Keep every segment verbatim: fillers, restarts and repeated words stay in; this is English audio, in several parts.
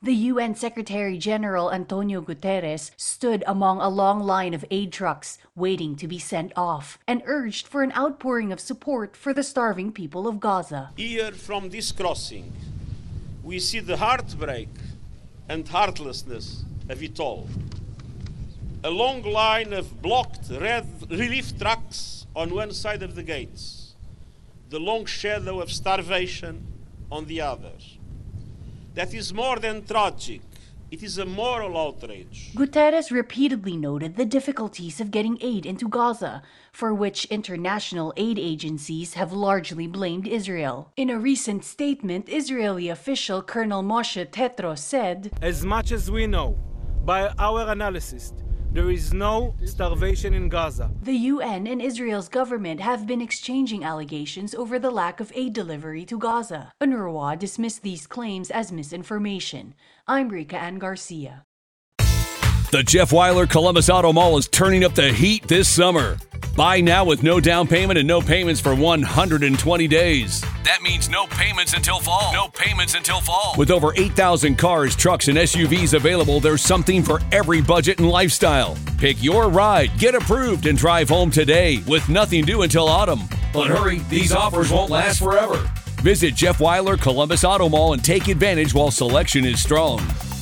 The U N Secretary-General Antonio Guterres stood among a long line of aid trucks waiting to be sent off and urged for an outpouring of support for the starving people of Gaza. Here from this crossing, we see the heartbreak and heartlessness of it all. A long line of blocked red relief trucks on one side of the gates, the long shadow of starvation on the other. That is more than tragic. It is a moral outrage. Guterres repeatedly noted the difficulties of getting aid into Gaza, for which international aid agencies have largely blamed Israel. In a recent statement, Israeli official Colonel Moshe Tetros said, "As much as we know, by our analysis, there is no starvation in Gaza." The U N and Israel's government have been exchanging allegations over the lack of aid delivery to Gaza. UNRWA dismissed these claims as misinformation. I'm Rika Ann Garcia. The Jeff Weiler Columbus Auto Mall is turning up the heat this summer. Buy now with no down payment and no payments for one hundred twenty days. That means no payments until fall. No payments until fall. With over eight thousand cars, trucks, and S U Vs available, there's something for every budget and lifestyle. Pick your ride, get approved, and drive home today with nothing due until autumn. But hurry, these offers won't last forever. Visit Jeff Weiler Columbus Auto Mall and take advantage while selection is strong.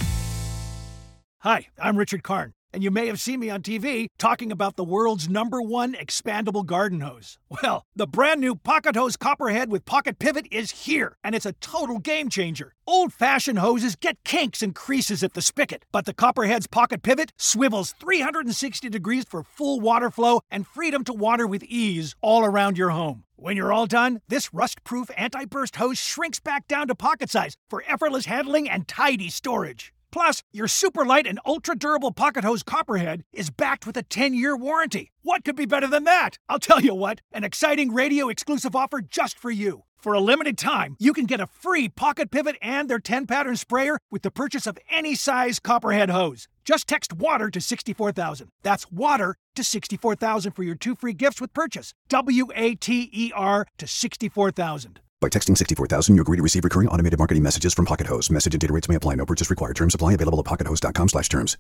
Hi, I'm Richard Karn, and you may have seen me on T V talking about the world's number one expandable garden hose. Well, the brand new Pocket Hose Copperhead with Pocket Pivot is here, and it's a total game changer. Old-fashioned hoses get kinks and creases at the spigot, but the Copperhead's Pocket Pivot swivels three hundred sixty degrees for full water flow and freedom to water with ease all around your home. When you're all done, this rust-proof anti-burst hose shrinks back down to pocket size for effortless handling and tidy storage. Plus, your super light and ultra-durable Pocket Hose Copperhead is backed with a ten-year warranty. What could be better than that? I'll tell you what, an exciting radio-exclusive offer just for you. For a limited time, you can get a free Pocket Pivot and their ten-pattern sprayer with the purchase of any size Copperhead hose. Just text WATER to sixty-four thousand. That's WATER to sixty-four thousand for your two free gifts with purchase. W A T E R to sixty-four thousand. By texting sixty-four thousand, you agree to receive recurring automated marketing messages from Pocket Hose. Message and data rates may apply. No purchase required. Terms apply. Available at pocket hose dot com slash terms.